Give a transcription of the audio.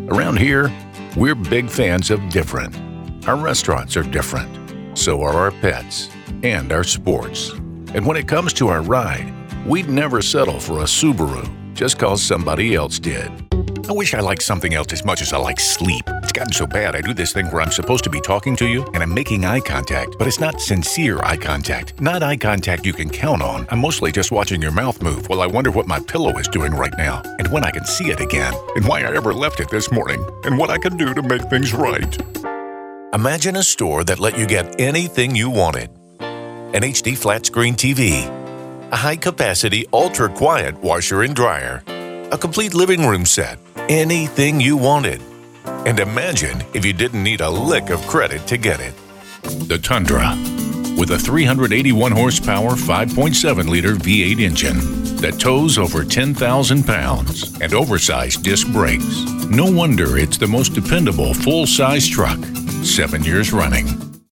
Around here, we're big fans of different. Our restaurants are different. So are our pets and our sports. And when it comes to our ride, we'd never settle for a Subaru just cause somebody else did. I wish I liked something else as much as I like sleep. It's gotten so bad I do this thing where I'm supposed to be talking to you and I'm making eye contact, but it's not sincere eye contact. Not eye contact you can count on. I'm mostly just watching your mouth move while I wonder what my pillow is doing right now and when I can see it again and why I ever left it this morning and what I can do to make things right. Imagine a store that let you get anything you wanted. An HD flat screen TV, a high-capacity, ultra-quiet washer and dryer, a complete living room set, anything you wanted. And imagine if you didn't need a lick of credit to get it. The Tundra, with a 381 horsepower, 5.7-liter V8 engine that tows over 10,000 pounds and oversized disc brakes. No wonder it's the most dependable full-size truck, 7 years running.